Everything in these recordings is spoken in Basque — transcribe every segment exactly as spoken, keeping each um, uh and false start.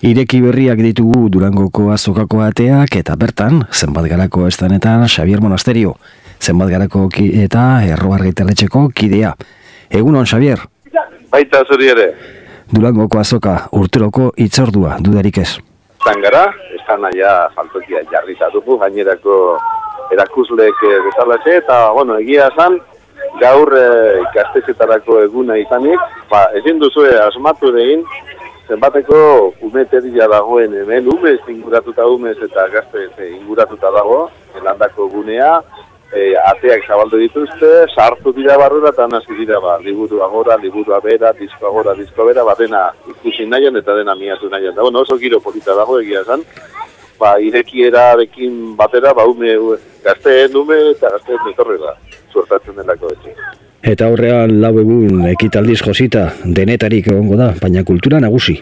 Ireki berriak ditugu Durangoko azokako ateak eta bertan, zenbat garako estanetan Xabier Monasterio, zenbat garako ki eta Erro Argitaletxeko kidea. Egunon, Xabier? Baita zuri ere. Durangoko azoka urteroko hitzordua, dudarik ez. Zangara, estan aia faltokia jarrita dugu, gainerako erakusleek bezalaxe, eta, bueno, egia esan, gaur eh, ikastetxetarako eguna izanik, ba, ezin duzue asmatu egin, zenbateko umeteria dagoen hemen, umez inguratuta umez eta gazte inguratuta dago, landako gunea, e, ateak zabaldu dituzte, sartu dira barrura eta nazi dira ba, liburu agora, liburu abera, disko agora, disko abera, ba, dena ikusi nahian eta dena miatu nahian. Da, bueno, oso giro polita dago egia esan, ba, irekierarekin batera, ba, ume, gazteen ume eta gazteen etorri da, suertatzen delako etxe. Eta horrean lau egun ekitaldiz josita denetarik egongo da, baina kultura nagusi.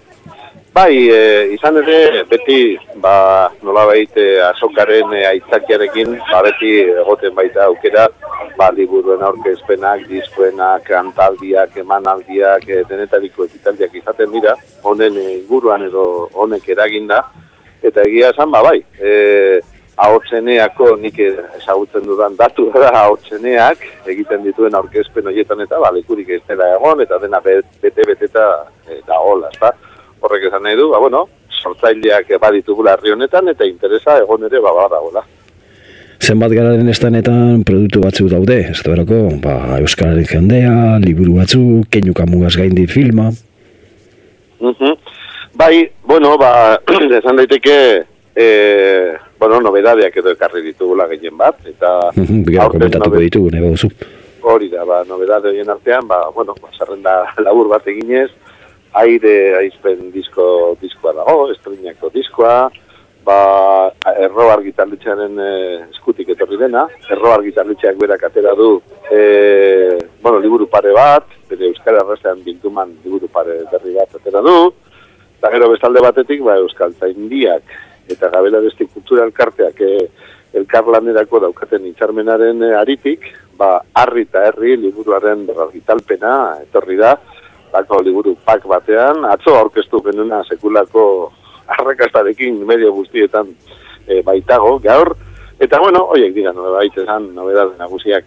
Bai, e, izan ere, beti, ba, nolabait e, azokaren e, aitzakiarekin, ba, beti egoten baita aukera, ba, liburuen aurkezpenak, diskoenak, kantaldiak, emanaldiak, e, denetariko ekitaldiak izaten dira, honen inguruan edo honek eraginda, eta egia esan, ba, bai, e, ahotseneako nik ezagutzen dudan datu da ahotseneak egiten dituen aurkezpen horietan eta ba, lekurik ez dela egon eta dena bete-bete eta da hola, ezta? Horrek esan nahi du, ba, bueno, sortzaileak baditugula herri honetan eta interesa egon ere ba, badagoela. Zenbat gararen estanetan produktu batzuk daude, ez da berako, ba, Euskararen jendea, liburu batzuk, Keinuka mugaz gaindi filma. Uh-huh. Bai, bueno, ba, esan daiteke, eh, bueno, nobedadeak edo ekarri ditugula gehien bat, eta... Bigara komentatuko nobe... ditugu, nego duzu. Hori da, ba, nobedade horien artean, ba, bueno, ba, zerrenda labur bat eginez, aire aizpen disko, diskoa dago, estrinako diskoa, ba, Erro Argitaletxearen eh, eskutik etorri dena, Erro Argitaletxeak berak atera du, eh, bueno, liburu pare bat, bere Euskal Herrazean bilduman liburu pare berri bat atera du, eta gero bestalde batetik, ba, Euskaltzaindiak, eta Gabelaresti Kultura Elkarteak e, elkarlanerako daukaten hitzarmenaren e, aritik, ba, Harri eta Herri liburuaren argitalpena etorri da, lako liburu pak batean, atzo aurkeztu genuna sekulako arrakastarekin medio guztietan e, baitago, gaur, eta bueno, oiek dira, nobedaitezan, nobedade nagusiak.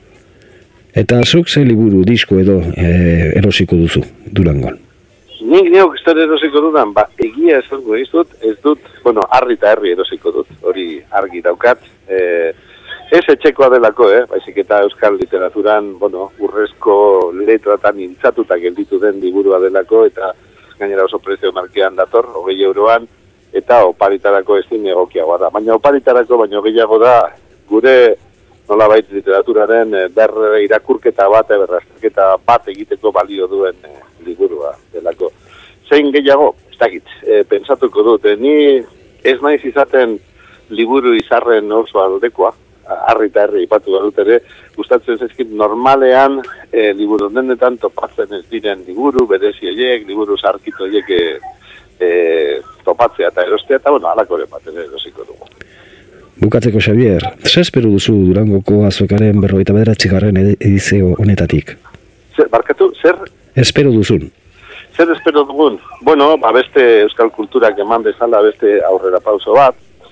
Eta zuk ze liburu, disko edo e, erosiko duzu, Durangon? Nik neok zer erosiko dudan, ba, egia esango ez dut, ez dut, bueno, Harri eta Herri erosiko dut, hori argi daukat. E, ez etxekoa delako, eh? Baizik eta euskal literaturan, bueno, urrezko letratan intzatuta gelditu den liburua delako, eta gainera oso prezio markean dator, hogei euroan, eta oparitarako ezin egokiagoa da. Baina oparitarako, baina gehiago da, gure nolabait literaturaren berre irakurketa bat, berrazterketa bat egiteko balio duen e, liburua delako. Zein gehiago, ez dakit, e, pentsatuko dut, e, ni ez naiz izaten liburu izarren oso aldekoa, Harri eta Herri ipatu dut ere, gustatzen zaizkit normalean e, liburu denetan topatzen ez diren liburu, berezi horiek, liburu sarkito horiek e, e, topatzea eta erostea, eta bueno, alakoren bat ere erosiko dugu. Bukatzeko, Xabier, zer espero duzu Durangoko azokaren berrogeita bederatzigarren edizio honetatik? Zer, barkatu, zer? Espero duzun. Zer espero dugun? Bueno, ba, beste euskal kulturak eman bezala beste aurrera pauso bat.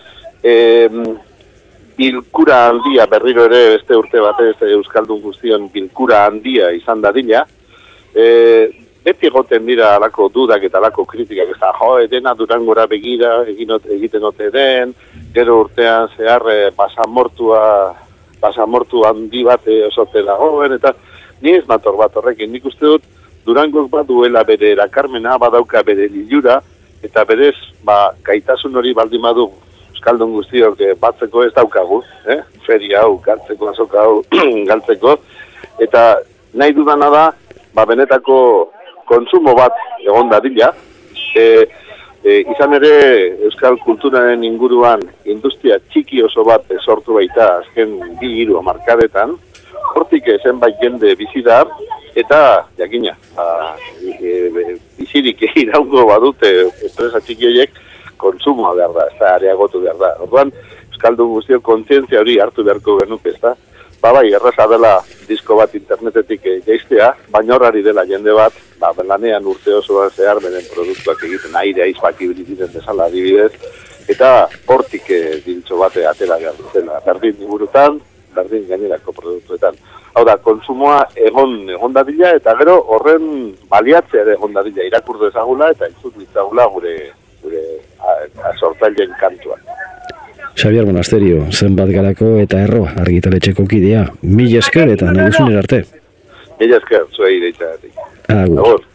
E, bilkura handia, berriro ere beste urte batez euskaldun guztion bilkura handia izan dadila. E, beti egoten dira alako dudak eta alako kritikak, ez da, jo, dena Durangora begira, egiten ote den, gero urtean zehar e, basamortua, basamortu handi bat osote dagoen, eta ni ez nator bat horrekin, nik uste dut Durangok bat duela bere erakarmena, badauka bere lilura, eta berez, ba, gaitasun hori baldin badu euskaldun guztiok e, batzeko ez daukagu, eh? Feria hau, galtzeko, azoka hau, galtzeko, eta nahi dudana da, ba, benetako kontsumo bat egon dadila, e, e, izan ere euskal kulturaren inguruan industria txiki oso bat sortu baita azken bi hiru hamarkadetan, hortik zenbait jende bizidar, eta jakina, ba, e, e, bizirik iraungo badute enpresa txiki horiek kontsumoa behar da, ez da areagotu behar da. Orduan, euskaldun guztio kontzientzia hori hartu beharko genuke, ez da? ba bai, erraza dela disko bat internetetik jaistea, baina horrari dela jende bat, ba, lanean urte osoan zehar beren produktuak egiten aire aizpak ibilitzen bezala adibidez, eta hortik dintxo bate atera behar dutela, berdin liburutan, berdin gainerako produktuetan. Hau da, kontsumoa egon egon dadila, eta gero horren baliatzea ere egon dadila, irakur dezagula eta entzut ditzagula gure, gure sortzaileen kantuan. Xabier Monasterio, zenbat garako eta erro argitaletxeko kidea. Mila esker eta nagusunera arte. Mila esker, zuei deitzatik. Agur. Agur.